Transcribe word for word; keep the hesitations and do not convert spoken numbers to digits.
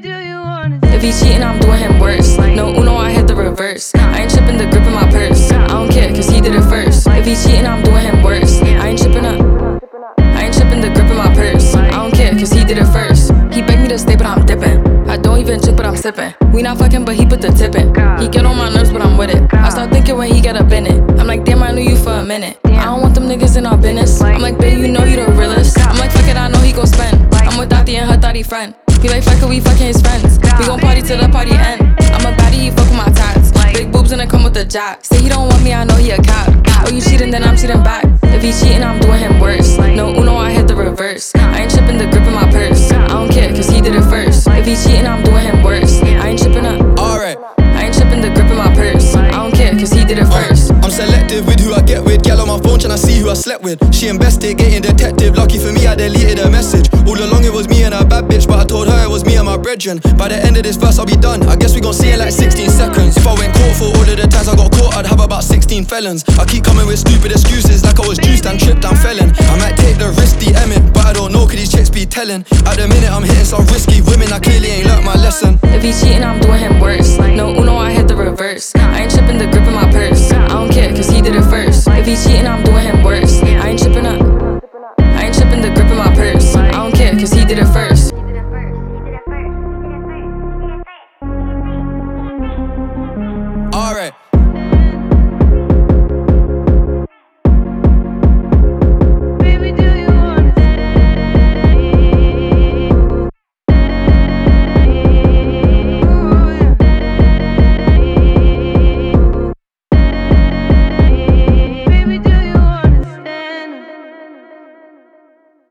If he cheating, I'm doing him worse. No Uno, I hit the reverse. I ain't tripping the grip in my purse. I don't care, cause he did it first. If he cheating, I'm doing him worse. I ain't tripping up. I ain't tripping the grip in my purse. I don't care, cause he did it first. He begged me to stay, but I'm dipping. I don't even drink, but I'm sipping. We not fucking, but he put the tip in. He get on my nerves, but I'm with it. I start thinking when he get up in it. I'm like, damn, I knew you for a minute. I don't want them niggas in our business. I'm like, babe, you know you the realest. I'm like, fuck it, I know he gon' spend. I'm with Dottie and her thotty friend. He like, fuck it, we fucking his friends. We gon' party till the party end. I'm a baddie, he fuck with my tats. Big boobs and it come with the jack. Say he don't want me, I know he a cap. Oh, you cheating, then I'm cheating back. If he cheating, I'm doing him worse. No Uno, I hit the reverse. I ain't tripping the grip in my purse. I don't care, cause he did it first. If he cheating, I'm doing him worse. I ain't tripping up. Alright. I ain't tripping the grip in my purse. I don't care, cause he did it first. I'm selective with who I get with. Gal on my phone tryna see who I slept with. She investigating detective. Lucky for me, I deleted her message. All along it was me and a bad bitch, but I told her it was me and my brethren. By the end of this verse, I'll be done. I guess we gon' see it like sixteen seconds. If I went court for all of the times I got caught, I'd have about sixteen felons. I keep coming with stupid excuses like I was juiced and tripped and felon. I might take the risk, D M it, but I don't know, could these chicks be telling? At the minute, I'm hitting some risky women, I clearly ain't learnt my lesson. If he cheating, I'm doing him worse. No Uno, I hit the reverse. I ain't tripping the grip in my purse. I don't care, cause he did it first. If he cheating, I'm